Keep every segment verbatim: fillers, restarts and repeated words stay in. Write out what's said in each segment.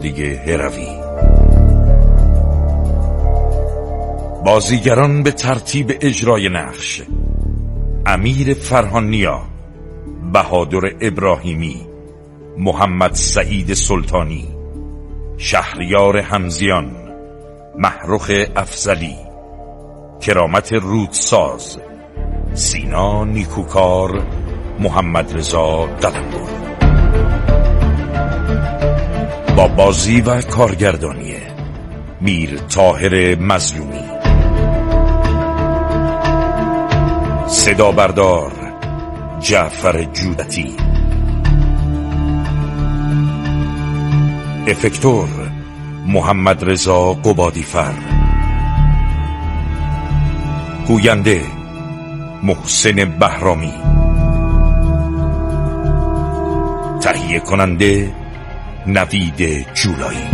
نسلی هروی. بازیگران به ترتیب اجرای نقش: امیر فرهانیا، بهادر ابراهیمی، محمد سعید سلطانی، شهریار حمزیان، محروخ افضلی، کرامت رودساز، سینا نیکوکار، محمد رضا قلمبر. با بازی و کارگردانی میر طاهر مظلومی. صدا بردار جعفر جودتی. افکتور محمد رضا قبادیفر. گوینده محسن بهرامی. تهیه کننده نوید جولایی.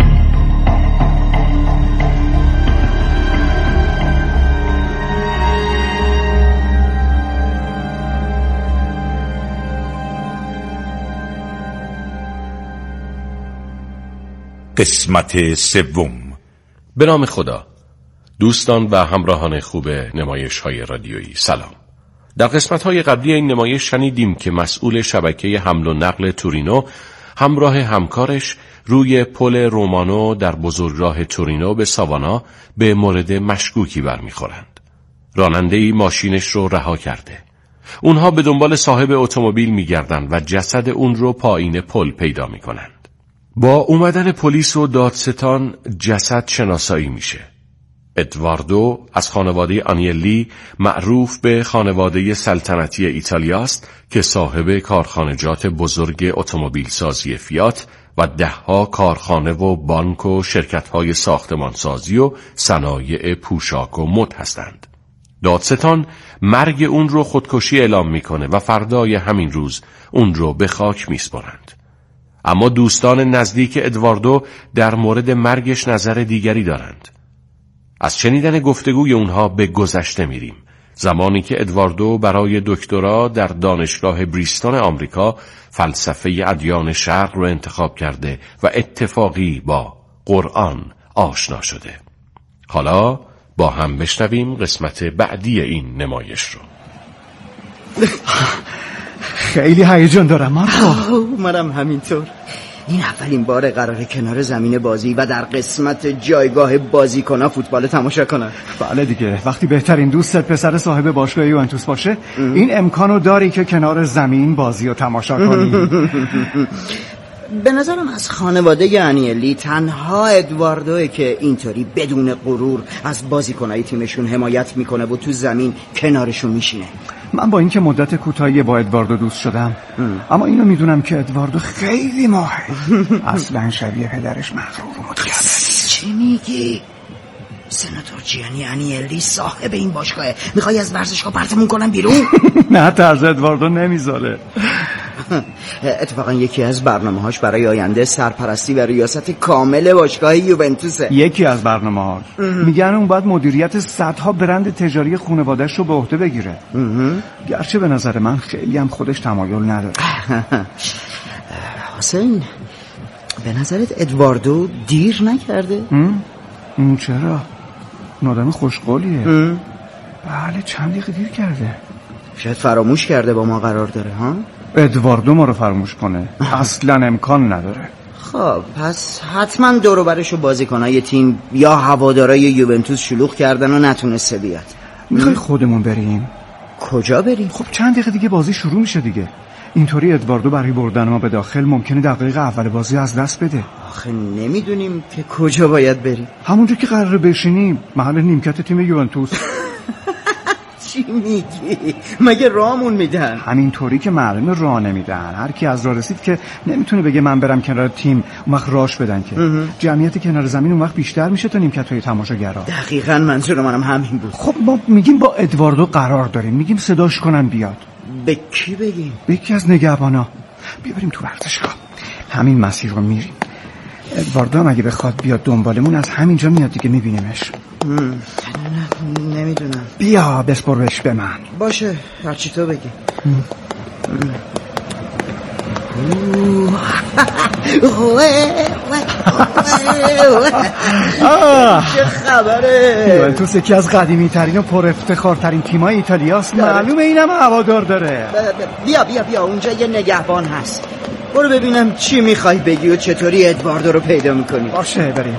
قسمت سوم. به نام خدا. دوستان و همراهان خوب نمایش های رادیویی، سلام. در قسمت های قبلی این نمایش شنیدیم که مسئول شبکه حمل و نقل تورینو همراه همکارش روی پل رومانو در بزرگراه تورینو به ساوانا به مورد مشکوکی برمیخورند. راننده‌ای ماشینش رو رها کرده. اونها به دنبال صاحب اتومبیل میگردند و جسد اون رو پایین پل پیدا میکنند. با اومدن پلیس و دادستان جسد شناسایی میشه. ادواردو از خانواده آنیلی، معروف به خانواده سلطنتی ایتالیاست که صاحب کارخانجات بزرگ اتومبیل سازی فیات و دهها کارخانه و بانک و شرکت‌های ساختمانسازی و صنایع پوشاک و مد هستند. دادستان مرگ اون رو خودکشی اعلام میکنه و فردای همین روز اون رو به خاک میسپارند. اما دوستان نزدیک ادواردو در مورد مرگش نظر دیگری دارند. از شنیدن گفتگوی اونها به گذشته میریم. زمانی که ادواردو برای دکترا در دانشگاه بریستون آمریکا فلسفه ادیان شرق رو انتخاب کرده و اتفاقی با قرآن آشنا شده. حالا با هم بشنویم قسمت بعدی این نمایش رو. خیلی هیجان دارم مارکو. منم همینطور. این اولین بار قراره کنار زمین بازی و در قسمت جایگاه بازیکن‌ها فوتبال تماشا کنم. بله دیگه، وقتی بهترین دوستت پسر صاحب باشگاه یوونتوس باشه ام. این امکانو داری که کنار زمین بازی رو تماشا کنی. به نظرم از خانواده آنیلی تنها ادواردوه که اینطوری بدون غرور از بازیکنای تیمشون حمایت میکنه و تو زمین کنارشون میشینه. من با اینکه مدت کوتاهی با ادواردو دوست شدم ام. اما اینو میدونم که ادواردو خیلی ماهه. اصلا شبیه پدرش مغرور و متکبر. چی میگی؟ سناتور جیانی آنیلی صاحب این باشگاهه. میخوای از ورزشگاه پرتمون کنم بیرون؟ نه، طرز ادواردو نمیذاره. اتفاقا یکی از برنامه‌هاش برای آینده سرپرستی و ریاست کامل باشگاه یوونتوسه. یکی از برنامه‌هاش. میگن اون باید مدیریت صدها برند تجاری خانواده‌اش رو به عهده بگیره. گرچه به نظر من خیلی هم خودش تمایل نداره. حسین، به نظرت ادواردو دیر نکرده؟ اون چرا؟ اون آدم خوشقولیه. بله، چند دقیقه دیر کرده. شاید فراموش کرده با ما قرار داره ها؟ ادواردو ما رو فراموش کنه اصلا امکان نداره. خب پس حتما دور و برشو بازیکنای تیم یا هوادارای یوونتوس شلوغ کردن و نتونسته بیاد. میخوای خودمون بریم؟ کجا بریم؟ خب چند دقیقه دیگه بازی شروع میشه دیگه. اینطوری ادواردو برای بردن ما به داخل ممکنه دقیقه اول بازی از دست بده. آخه نمیدونیم که کجا باید بریم. همونجا که قراره بشینیم، محل نیمکت تیم یوونتوس. چی میگی؟ مگه رامون میدن؟ همینطوری که معلومه راه نمیدن. هر کی از راه رسید که نمیتونه بگه من برم کنار تیم، اون وقت راهش بدن که جمعیت کنار زمین اون وقت بیشتر میشه تا نیمکت‌های تماشاگرا. دقیقاً منظور منم همین بود. خب ما میگیم با ادواردو قرار داریم، میگیم صداش کنن بیاد. به کی بگیم؟ به یکی از نگهبانا. بیا بریم تو ورزشگاه. همین مسیر رو میریم. ادواردو هم اگه بخواد بیاد دنبالمون از همینجا میاد دیگه، میبینیمش. نه نمیدونم. بیا بسپرش به من. باشه، هرچی تو بگی. چه خبره؟ یوونتوس یکی از قدیمی ترین و پر افتخارترین تیمای ایتالیاست. معلومه اینم هوادار داره. بیا بیا بیا اونجا یه نگهبان هست. برو ببینم چی میخوای بگی و چطوری ادواردو رو پیدا میکنی. باشه بریم.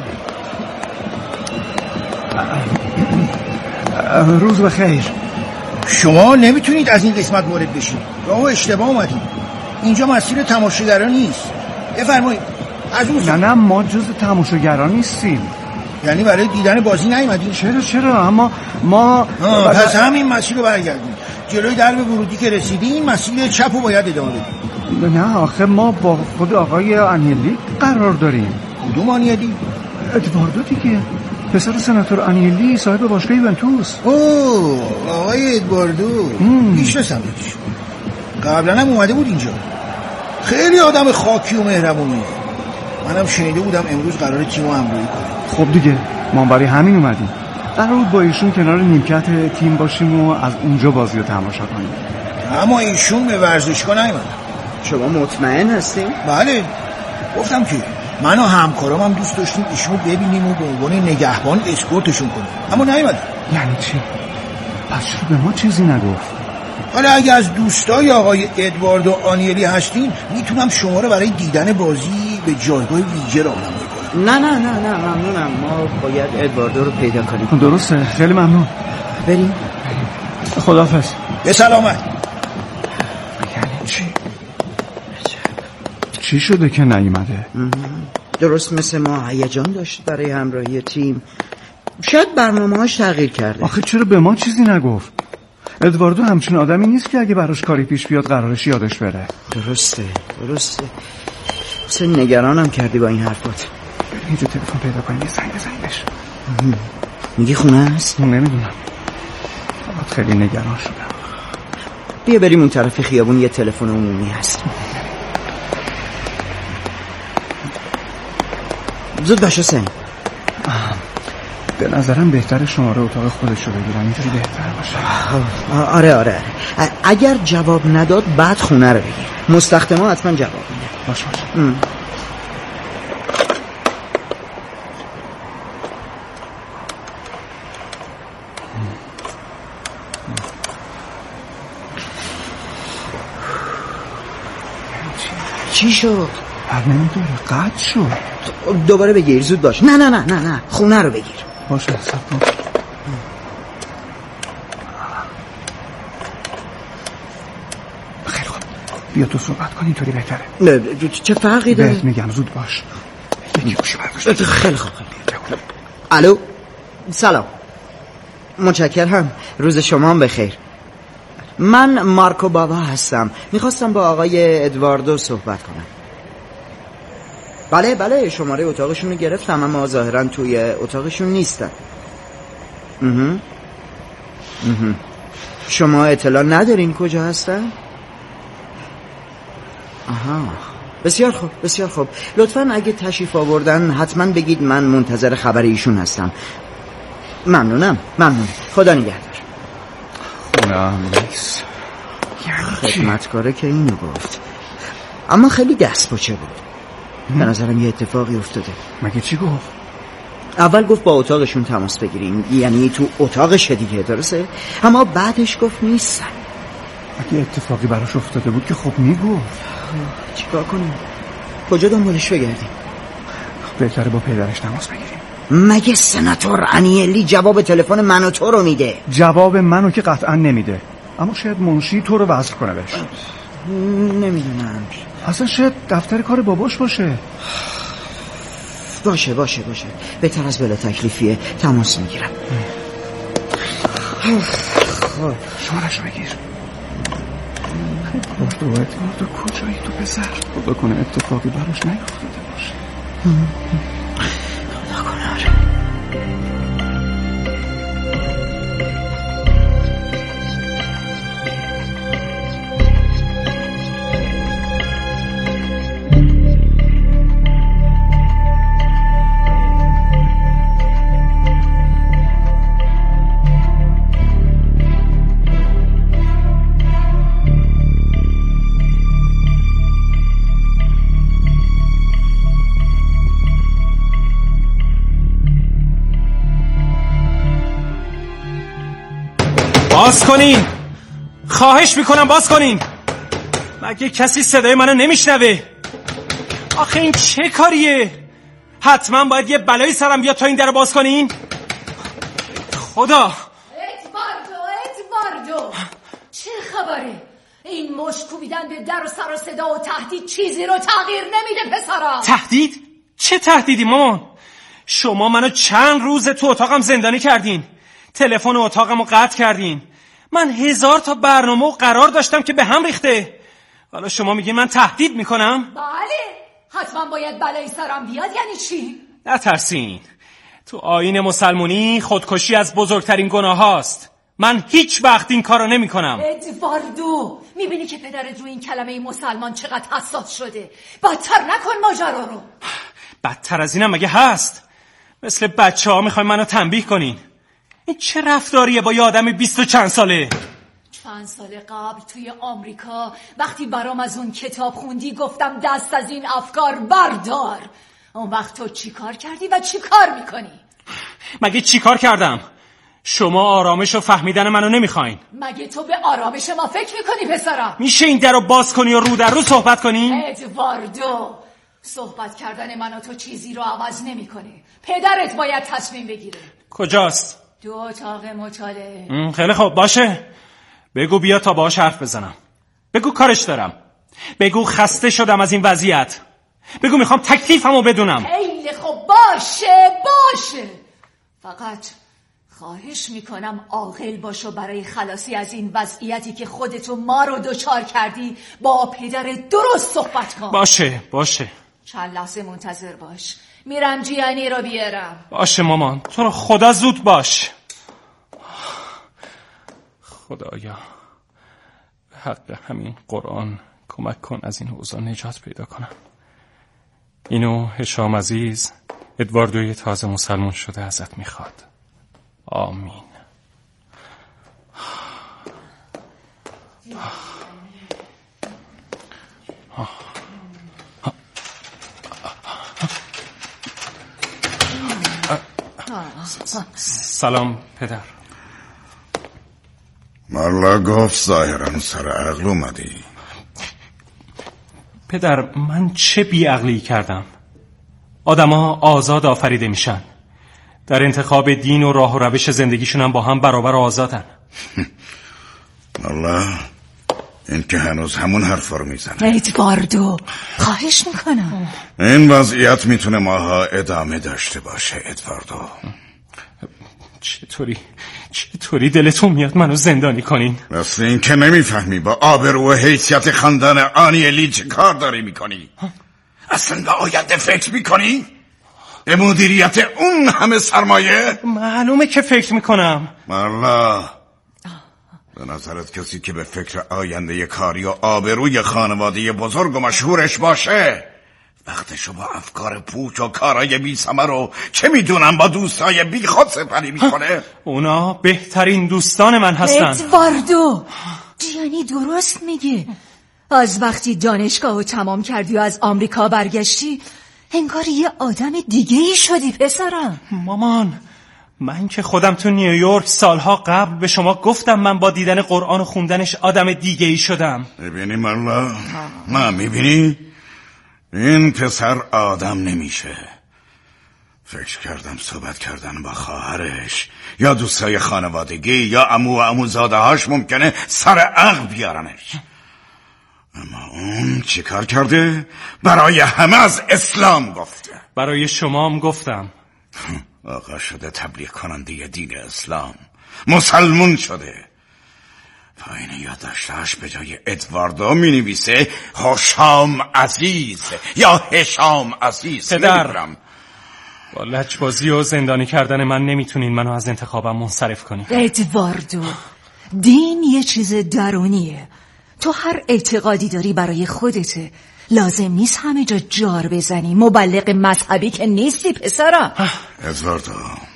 روز بخیر. شما نمیتونید از این قسمت وارد بشید. راهو اشتباه اومدید. اینجا مسیر تماشاگران نیست. بفرمایید. از اون نه نه ما جز تماشاگران نیستیم. یعنی برای دیدن بازی نیومدید؟ چرا چرا اما ما برای... پس همین مسیر رو برگردید. جلوی درب ورودی که رسیدین مسیر چپ رو باید ادامه بدید. نه آخه ما با خود آقای آنیلی قرار داریم. کدوم آنیلی؟ ادواردو دیگه، پسر سناتور آنیلی صاحب باشگاه یوونتوس. اوه آقای ادواردو میشناسمش. قبلا هم اومده بود اینجا. خیلی آدم خاکی و مهربونی. منم شنیده بودم امروز قراره تیمو همراهی کنه. خب دیگه ما برای همین اومدیم. قرار بود با ایشون کنار نیمکت تیم باشیم و از اونجا بازی رو تماشا کنیم. اما ایشون به ورزشگاه نیومد. شما مطمئن هستین؟ بله. گفتم که من و همکارام هم دوست داشتیم ایشونو ببینیم و به عنوان نگهبان اسکورتشون کنیم. اما نیومد. یعنی چی؟ پس چرا به ما چیزی نگفت؟ حالا اگه از دوستای آقای ادواردو آنیلی هستین میتونم شما رو برای دیدن بازی به جایگاه ویژه راهنمایی کنم. نه نه نه نه ممنونم. ما باید ادواردو رو پیدا کنیم. درسته. خیلی ممنون. بریم. خداحافظ. به سلامت. یعنی چی؟ چی شده که نیومده؟ درست مثل ما هیجان داشت برای همراهی تیم. شاید برنامه‌هاش تغییر کرده. آخه چرا به ما چیزی نگفت؟ ادواردو همچین آدمی نیست که اگه براش کاری پیش بیاد قرارش یادش بره. درسته درسته. اصلا نگرانم کردی با این حرفات. اینجا تلفن پیدا کنیم یه زنگ بزنیمش. میگی خونه است؟ نمیدونم. خیلی نگران شدم. بیا بریم اون طرف خیابون یه تلفن عمومی هست. زود باش حسین. به نظرم بهتره شماره اتاق خودش رو بگیرم. اینجوری بهتر باشه. آره آره اگر جواب نداد بعد خونه رو بگیر. مستخدما حتما جواب میده. باشه باشه. چی شد؟ هر نمیدونه قطع شد. دوباره بگیر. زود باش. نه نه نه نه نه خونه رو بگیر. باشه صبر کن. خیلی خوب بیا تو صحبت کن اینطوری بهتره. نه چه فرقی داره؟ بهت میگم زود باش. یکی گوشی برداشت. خیلی خوب. الو سلام. متشکرم. روز شما هم بخیر. من مارکو بابا هستم. میخواستم با آقای ادواردو صحبت کنم. بله بله شماره اتاقشون رو گرفتم اما ظاهرا توی اتاقشون نیستن. اه. اه. شما اطلاع ندارین کجا هستن؟ آها بسیار خوب بسیار خوب. لطفاً اگه تشریف آوردن حتما بگید من منتظر خبر ایشون هستم. ممنونم ممنون. خدا نگهدار. نه نیست. خدمتکاره که اینو گفت اما خیلی دست پاچه بود. به نظرم یه اتفاقی افتاده. مگه چی گفت؟ اول گفت با اتاقشون تماس بگیریم، یعنی تو اتاقش دیگه، درسته؟ اما بعدش گفت نیستن. اگه اتفاقی براش افتاده بود که خب میگفت. چیکار کنیم؟ کجا دنبالش بگردیم؟ بهتره با پدرش تماس بگیریم. مگه سناتور انیلی جواب تلفن من و تو رو میده؟ جواب منو که قطعا نمیده، اما شاید منشی تو رو وصل کنه بهش. نمیدونم، اصلا شاید دفتر کار باباش باشه. باشه باشه باشه بهتر از بلا تکلیفیه. تماس میگیرم. شمارش رو بگیر. خدا ادواردو کجایی تو پسر؟ خدا کنه اتفاقی براش نیفتاده باشه. خدا کنه. آره باز کنین، خواهش میکنم باز کنین. مگه کسی صدای منو نمیشنوه؟ آخه این چه کاریه؟ حتما باید یه بلایی سرم بیاد تا این درو باز کنین. خدا. ادواردو ادواردو چه خبره؟ این مش کوبیدن به در و سر و صدا و تهدید چیزی رو تغییر نمیده پسرم. تهدید؟ چه تهدیدی مامان؟ شما منو چند روز تو اتاقم زندانی کردین، تلفن اتاقم رو قطع کردین، من هزار تا برنامه و قرار داشتم که به هم ریخته. حالا شما میگین من تهدید میکنم؟ بله، حتما باید بلایی سرم بیاد. یعنی چی؟ نترسین، تو آیین مسلمونی خودکشی از بزرگترین گناه هاست. من هیچ وقت این کارو نمی کنم. ادواردو میبینی که پدرت رو این کلمه مسلمان چقدر حساس شده؟ بدتر نکن ماجرا رو. بدتر از اینم مگه هست؟ مثل بچه ها میخواین منو تنبیه کنین. این چه رفتاریه با یه آدم بیست و چند ساله؟ چند سال قبل توی آمریکا وقتی برام از اون کتاب خوندی گفتم دست از این افکار بردار. اون وقت تو چی کار کردی و چی کار میکنی؟ مگه چی کار کردم؟ شما آرامش و فهمیدن منو نمیخواین. مگه تو به آرامش ما فکر میکنی پسرم؟ میشه این درو باز کنی و رو در رو صحبت کنی؟ ادواردو صحبت کردن من و تو چیزی رو عوض نمیکنه. پدرت باید تصمیم بگیره. کجاست؟ دو اتاق مطالعه. خیلی خوب باشه، بگو بیا تا باهاش حرف بزنم. بگو کارش دارم. بگو خسته شدم از این وضعیت. بگو میخوام تکلیفمو بدونم. خیلی خوب باشه باشه، فقط خواهش میکنم عاقل باشو برای خلاصی از این وضعیتی که خودتو ما رو دوچار کردی با پدر درست صحبت کن. باشه باشه. چند لحظه منتظر باش، میرم جیانی رو بیارم. باشه مامان، تو رو خدا زود باش. خدایا به حق همین قرآن کمک کن از این اوضاع نجات پیدا کنم. اینو هشام عزیز، ادواردوی تازه مسلمان شده ازت میخواد. آمین. سلام پدر. مالا گفت ظاهرا سر عقل اومدی. پدر من چه بیعقلی کردم؟ آدما آزاد آفریده میشن، در انتخاب دین و راه و روش زندگیشون هم با هم برابر آزادن. مالا این که هنوز همون حرفا رو میزنه. ادواردو خواهش میکنم. این وضعیت میتونه ماها ادامه داشته باشه ادواردو. چطوری چطوری دلتون میاد منو زندانی کنین؟ مثل این که نمیفهمی با آبرو و حیثیت خاندان آنیلی چه کار داری میکنی؟ اصلا به آینده فکر میکنی؟ به مدیریت اون همه سرمایه؟ معلومه که فکر میکنم. مالا به نظرت کسی که به فکر آینده کاری و آبروی خانواده بزرگ و مشهورش باشه وقتشو با افکار پوچ و کارای بی ثمر رو چه میدونم با دوستای بی خود سپری میکنه؟ اونا بهترین دوستان من هستن. ادواردو جیانی درست میگه. از وقتی دانشگاه رو تمام کردی و از آمریکا برگشتی انگار یه آدم دیگه ای شدی پسرم. مامان من که خودم تو نیویورک سالها قبل به شما گفتم من با دیدن قرآن و خوندنش آدم دیگه ای شدم. میبینی مالا؟ نه میبینی؟ این پسر آدم نمیشه. فکر کردم صحبت کردن با خواهرش یا دوستای خانوادگی یا عمو و عموزاده هاش ممکنه سر عقل بیارنش، اما اون چی کار کرده؟ برای همه از اسلام گفته. برای شما هم گفتم. آقا شده تبلیغ کننده دین اسلام، مسلمون شده. پایین یادداشتش به جای ادواردو می نویسه هشام عزیز یا هشام عزیز. پدر نمیدونم. با لجبازی و زندانی کردن من نمیتونین منو از انتخابم منصرف کنین. ادواردو دین یه چیز درونیه. تو هر اعتقادی داری برای خودته، لازم نیست همه جا جار بزنی. مبلغ مذهبی که نیستی پسرم. ادواردو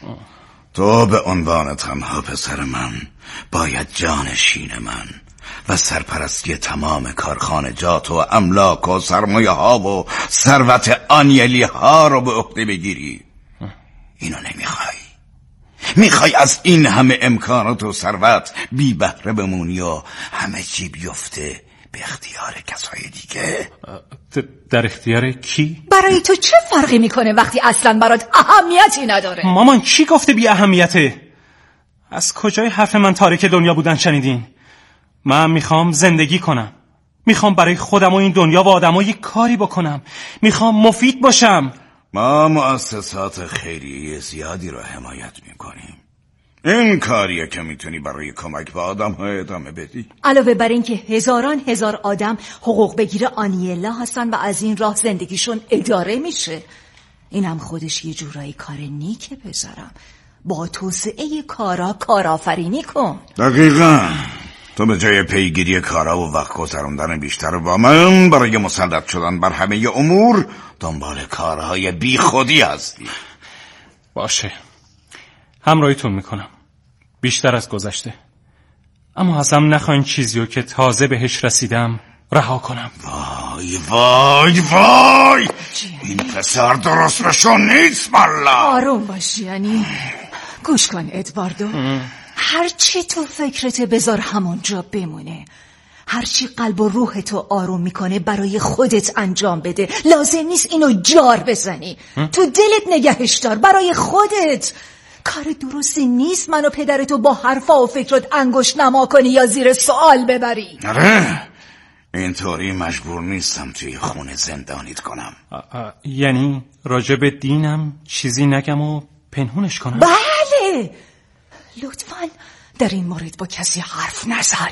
تو به عنوان تنها پسر من باید جانشین من و سرپرستی تمام کارخانجات و املاک و سرمایه ها و ثروت آنیلی ها رو به عهده بگیری. اینو نمیخوای. میخوای از این همه امکانات و ثروت بی بهره بمونی و همه چی بیفته به اختیار کسای دیگه؟ در اختیار کی؟ برای تو چه فرقی میکنه وقتی اصلا برات اهمیتی نداره؟ مامان کی گفته بی اهمیته؟ از کجای حرف من تارک دنیا بودن شنیدین؟ من میخوام زندگی کنم، میخوام برای خودم و این دنیا و آدمایی کاری بکنم، میخوام مفید باشم. ما مؤسسات خیریه زیادی رو حمایت میکنیم. این کاریه که میتونی برای کمک به آدم ها ادامه بدی. علاوه بر این که هزاران هزار آدم حقوق بگیر آنیلا هستن و از این راه زندگیشون اداره میشه. اینم خودش یه جورایی کار نیکه پسرم. با توسعه کارا کارآفرینی کن. دقیقاً. تو به جای پیگیری کارا و وقت گذروندن بیشتر با من برای مسلط شدن بر همه امور دنبال کارهای بی خودی هستی. باشه، همراهیتون میکنم بیشتر از گذشته، اما ازم نخواین چیزیو که تازه بهش رسیدم رها کنم. وای وای وای این پسر درست بشون نیست والله. آروم باش یعنی. گوش کن ادواردو، هرچی تو فکرت بذار همونجا بمونه. هرچی قلب و روح تو آروم میکنه برای خودت انجام بده. لازم نیست اینو جار بزنی. تو دلت نگهش دار برای خودت. کار درستی نیست منو پدرتو با حرفا و فکرت انگشت نما کنی یا زیر سوال ببری. آره اینطوری مجبور نیستم توی خونه زندانیت کنم. آ آ یعنی راجع به دینم چیزی نگم و پنهونش کنم؟ بله، لطفاً در این مورد با کسی حرف نزن.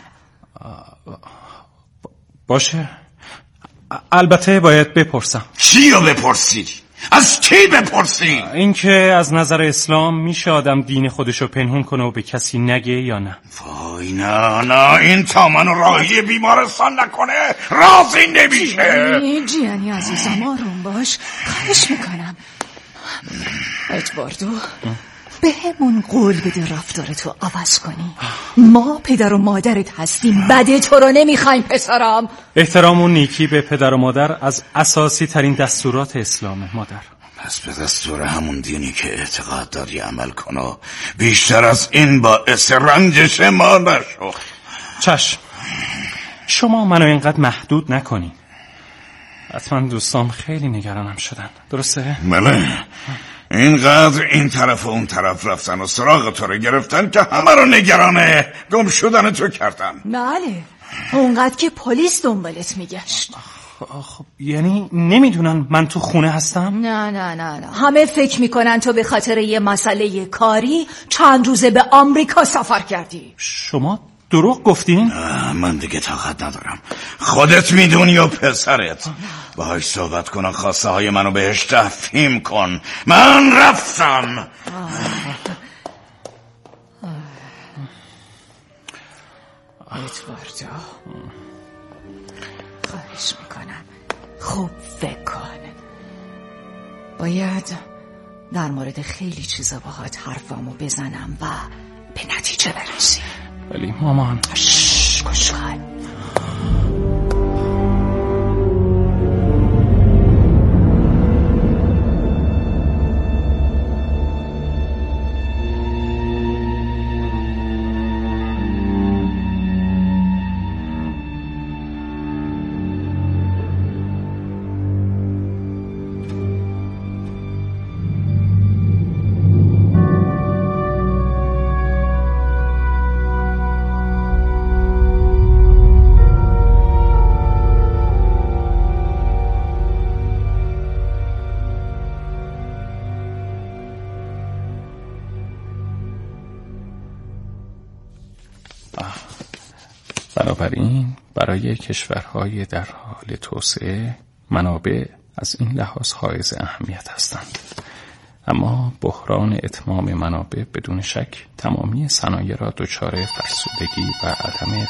باشه، البته باید بپرسم. چی رو بپرسی؟ از کی بپرسی؟ این که از نظر اسلام میشه آدم دین خودشو پنهون کنه و به کسی نگه یا نه؟ وای نه نه این تا منو راهی بیمارستان نکنه راضی نمیشه. جیانی جیانی عزیزم آروم باش، خواهش میکنم. ادواردو به همون قول بده رفتارتو عوض کنی. ما پدر و مادرت هستیم، بده تو رو نمیخوایم پسرم. احترام و نیکی به پدر و مادر از اساسی ترین دستورات اسلامه مادر. پس به دستور همون دینی که اعتقاد داری عمل کن و بیشتر از این باعث رنجش ما نشو. چشم، شما منو اینقدر محدود نکنین. حتما دوستام خیلی نگرانم شدن، درسته؟ بله، اینقدر این طرف و اون طرف رفتن و سراغ تو رو گرفتن که همه رو نگرانه گم شدن تو کردن. بله، اونقدر که پلیس دنبالت میگشت. خب یعنی نمیدونن من تو خونه هستم؟ نه نه نه نه، همه فکر میکنن تو به خاطر یه مسئله کاری چند روزه به آمریکا سفر کردی. شما دروغ گفتین؟ من دیگه طاقت ندارم. خودت میدونی و پسرت. باهاش صحبت کن و خواسته های منو بهش تفهیم کن. من رفتم. ادواردو خواهش میکنم خوب فکر کن. باید در مورد خیلی چیزا باهات حرفامو بزنم و به نتیجه برسیم. ولی مامان شش گوش کن. بنابراین برای کشورهای در حال توسعه منابع از این لحاظ حائز اهمیت هستند، اما بحران اتمام منابع بدون شک تمامی صنایع را دچار فرسودگی و عدم.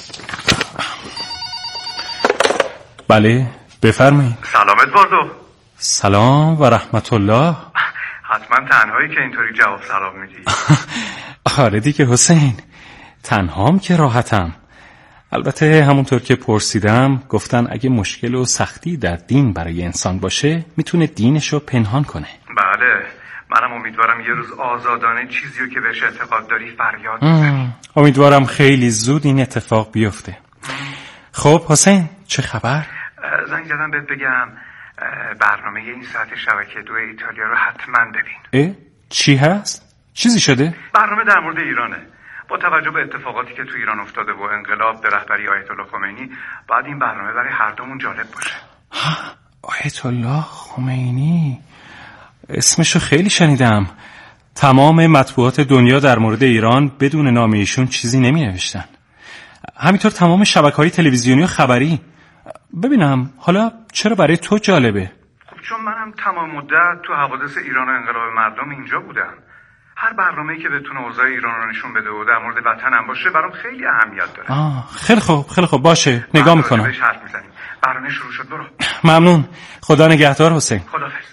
بله بفرمایید. سلام ادواردو. سلام و رحمت الله. حتما تنهایی که اینطوری جواب سلام میدی. آره دیگه حسین، تنهام که راحتم. البته همونطور که پرسیدم گفتن اگه مشکل و سختی در دین برای انسان باشه میتونه دینشو پنهان کنه. بله بله، منم امیدوارم یه روز آزادانه چیزیو که بهش اعتقاد داری فریاد بزنی. امیدوارم خیلی زود این اتفاق بیفته. خب حسین چه خبر؟ زنگ زدم بهت بگم برنامه این ساعت شبکه دو ایتالیا رو حتما ببین. اه؟ چی هست؟ چیزی شده؟ برنامه در مورد ایرانه. با توجه به اتفاقاتی که تو ایران افتاده و انقلاب به رهبری آیت الله خمینی، بعد این برنامه برای هر دومون جالب باشه. آیت الله خمینی، اسمشو خیلی شنیدم. تمام مطبوعات دنیا در مورد ایران بدون نام ایشون چیزی نمی نوشتن. همینطور تمام شبکه‌های تلویزیونی و خبری. ببینم حالا چرا برای تو جالبه؟ خب چون منم تمام مدت تو حوادث ایران و انقلاب مردم اینجا بودم. هر برنامه‌ای که بتونه اوضاع ایران رو نشون بده و در مورد وطنم باشه برام خیلی اهمیت داره. آه خیلی خوب خیلی خوب باشه، نگاه میکنم. بهش حرف میزنیم. برنامه شروع شد، برو. ممنون. خدا نگهدار حسین. خداحافظ.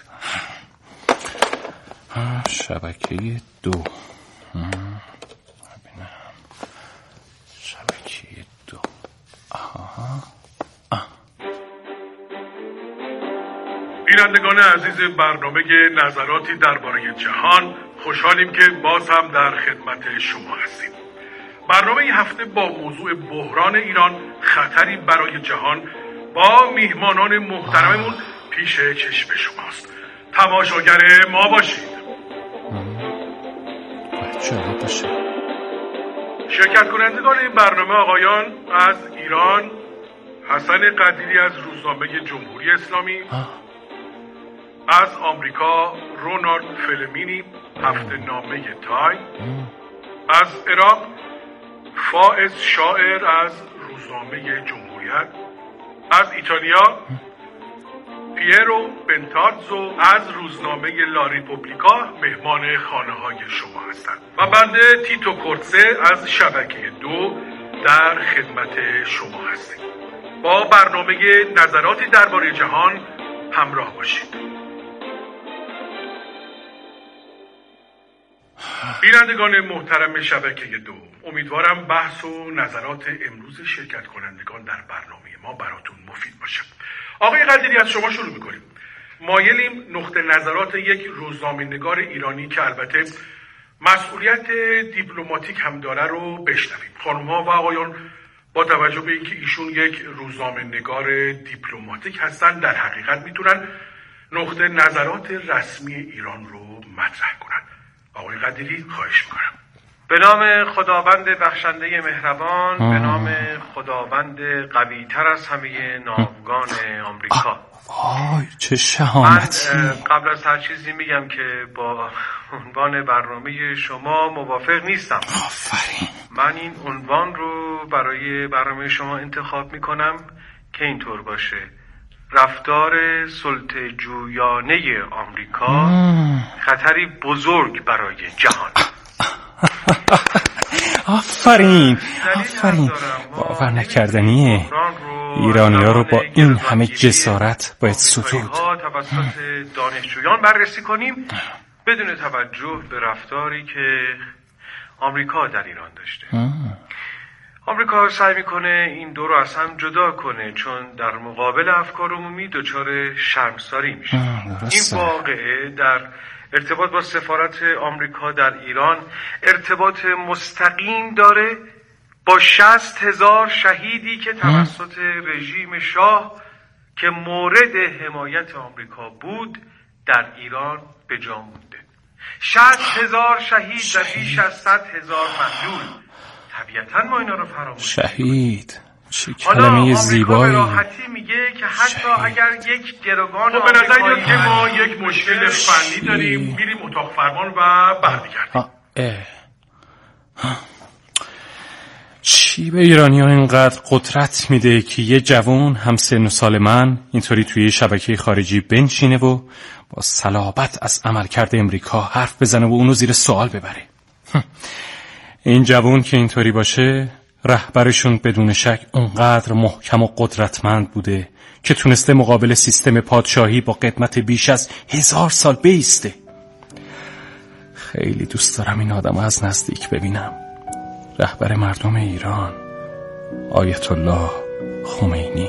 شبکه دو. ببینم شبکه دو. آها. آه. بینندگان عزیز برنامه نظراتی درباره جهان، خوشحالیم که باز هم در خدمت شما هستیم. برنامه این هفته با موضوع بحران ایران، خطری برای جهان، با میهمانان محترممون پیش چشم شماست. تماشاگر ما باشید. جالب باشه. شرکت کنندگان این برنامه آقایان از ایران: حسن قدیری از روزنامه جمهوری اسلامی. آه. از آمریکا رونالد فلمینی، هفته نامه تایم. از عراق فائز شاعر از روزنامه جمهوریت. از ایتالیا پیرو بنتارزو از روزنامه لا ریپوبلیکا مهمان خانه‌های شما هستند و بنده تیتو کورتسه از شبکه دو در خدمت شما هستیم. با برنامه نظراتی درباره جهان همراه باشید. بینندگان محترم شبکه دو، امیدوارم بحث و نظرات امروز شرکت کنندگان در برنامه ما براتون مفید باشه. آقای قدیری از شما شروع میکنیم. مایلیم نقطه نظرات یک روزنامه‌نگار ایرانی که البته مسئولیت دیپلماتیک هم داره رو بشنویم. خانم‌ها و آقایان، با توجه به اینکه ایشون یک روزنامه‌نگار دیپلماتیک هستن، در حقیقت میتونن نقطه نظرات رسمی ایران رو مطرح کنن. آقای قدیری خواهش میکنم. به نام خداوند بخشنده مهربان، به نام خداوند قوی تر از همه ناوگان آمریکا. آی چه شهامتی. من قبل از هر چیزی میگم که با عنوان برنامه شما موافق نیستم. آفرین. من این عنوان رو برای برنامه شما انتخاب میکنم که اینطور باشه: رفتار سلطه‌جویانه آمریکا مم. خطری بزرگ برای جهان. آفرین آفرین. باور نکردنیه. ایرانی‌ها رو با این همه جسارت باید ستود. توسط دانشجویان بررسی کنیم بدون توجه به رفتاری که آمریکا در ایران داشته. مم. آمریکا سعی میکنه این دو رو از هم جدا کنه، چون در مقابل افکار عمومی دچار شرمساری میشه. این واقعه در ارتباط با سفارت آمریکا در ایران ارتباط مستقیم داره با شصت هزار شهیدی که توسط رژیم شاه که مورد حمایت آمریکا بود در ایران به جا مونده. شصت هزار شهید و بیش از صد هزار مجروح. طبیعتاً ما اینا رو فراموش شهید. چه کلمه زیبایی. حالا آمریکا به راحتی میگه که حتی شهید. اگر یک گروگان خب به نظر میاد که ما یک مشکل فنی داریم، میریم اتاق فرمان و برمیگردیم. چی به ایرانیان اینقدر قدرت میده که یه جوان هم سن و سال من اینطوری توی شبکه خارجی بنشینه و با صلابت از عملکرد امریکا حرف بزنه و اونو زیر سوال ببره؟ این جوان که اینطوری باشه، رهبرشون بدون شک اونقدر محکم و قدرتمند بوده که تونسته مقابل سیستم پادشاهی با قدمت بیش از هزار سال بیسته. خیلی دوست دارم این آدم از نزدیک ببینم. رهبر مردم ایران، آیت الله خمینی.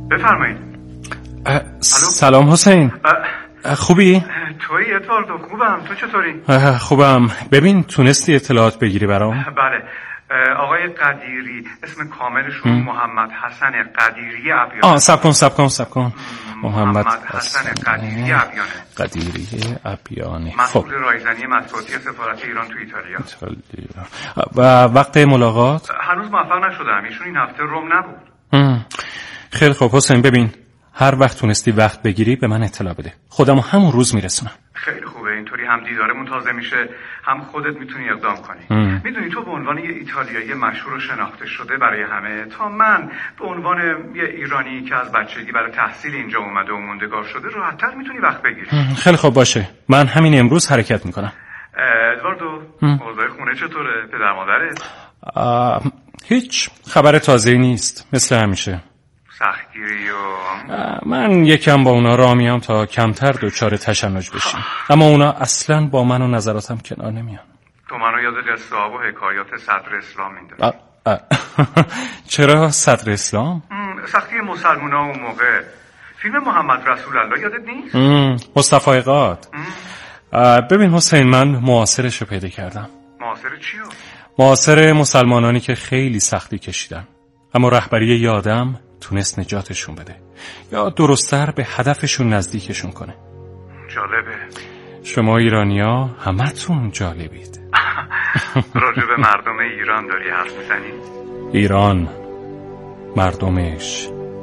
بفرمایید. سلام حسین. خوبی؟ تویی ادواردو؟ خوبم. تو چطوری؟ خوبم. ببین تونستی اطلاعات بگیری برام؟ بله. آقای قدیری، اسم کاملشون محمد حسن قدیری ابیانه. آه سب کن سب کن سب کن محمد حسن قدیری ابیانه. قدیری ابیانه. مسئول رایزنی مطبوعاتی سفارت ایران تو ایتالیا. ایتالیا. و وقت ملاقات؟ هنوز موفق نشدم. ایشون این هفته روم نبود. خیلی خوب حسین، ببین هر وقت تونستی وقت بگیری به من اطلاع بده. خودمو همون روز میرسونم. خیلی خوبه. اینطوری هم دیدارمون تازه میشه، هم خودت میتونی اقدام کنی. میدونی تو به عنوان یه ایتالیایی مشهور و شناخته شده برای همه، تا من به عنوان یه ایرانی که از بچگی برای تحصیل اینجا اومده و موندگار شده راحت‌تر میتونی وقت بگیری. خیلی خوب باشه، من همین امروز حرکت میکنم. ادواردو، اوضاع خونه چطوره؟ پدر مادرت؟ هیچ خبر تازه‌ای نیست، مثل همیشه. سختگیری و من یکم با اونا راه میام تا کمتر دچار تشنج بشیم، اما اونا اصلا با من و نظراتم کنار نمیان. تو منو یاد قصه ها و حکایات صدر اسلام میندازی. چرا صدر اسلام؟ سختی مسلمونا اون موقع. فیلم محمد رسول الله یادت نیست؟ مصطفی قاد. ببین حسین، من معاصرشو پیدا کردم. معاصر چیو؟ معاصر مسلمانانی که خیلی سختی کشیدن، اما رهبری یه آدم تونست نجاتشون بده، یا درست‌تر به هدفشون نزدیکشون کنه. جالبه. شما ایرانیا همتون جالبید. راجع به مردم ایران داری حرف میزنی؟ ایران، مردمش،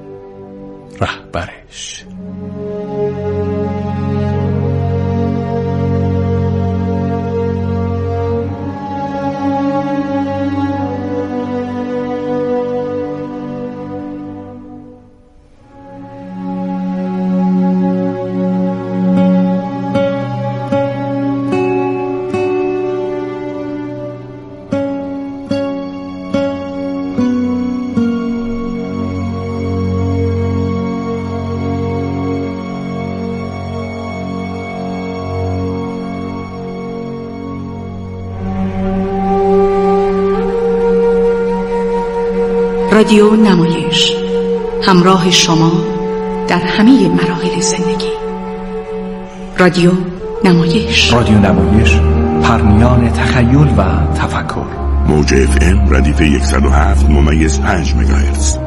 رهبرش. رادیو نمایش، همراه شما در همه مراحل زندگی. رادیو نمایش. رادیو نمایش، پرمیان تخیل و تفکر. موج اف ام ردیف صد و هفت ممیز پنج مگاهرتز.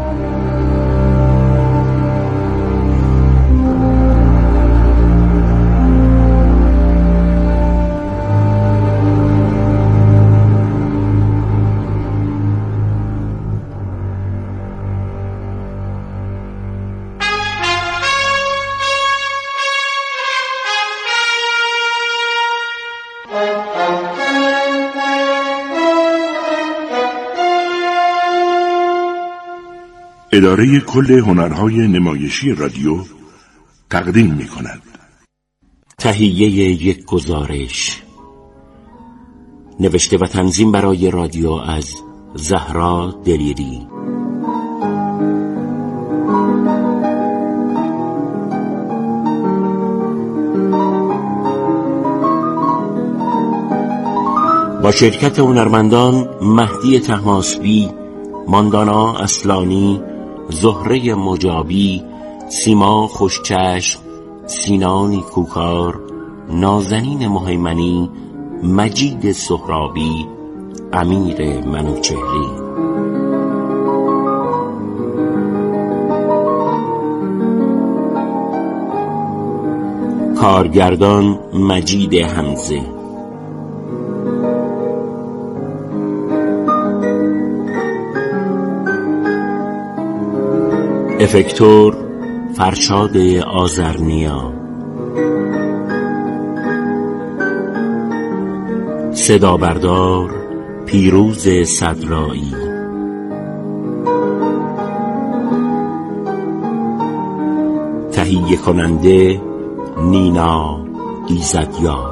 اداره کل هنرهای نمایشی رادیو تقدیم می کند. تهیه یک گزارش، نوشته و تنظیم برای رادیو از زهرا دلیری. با شرکت هنرمندان مهدی طهماسبی، ماندانا اصلانی، زهره مجابی، سیما خوشچشم، سینا نیکوکار، نازنین مهیمنی، مجید سهرابی، امیر منوچهری. کارگردان مجید حمزه. افکتور فرشاد آذرنیا. صدا بردار پیروز صدرایی. تهیه کننده نینا ایزدیار.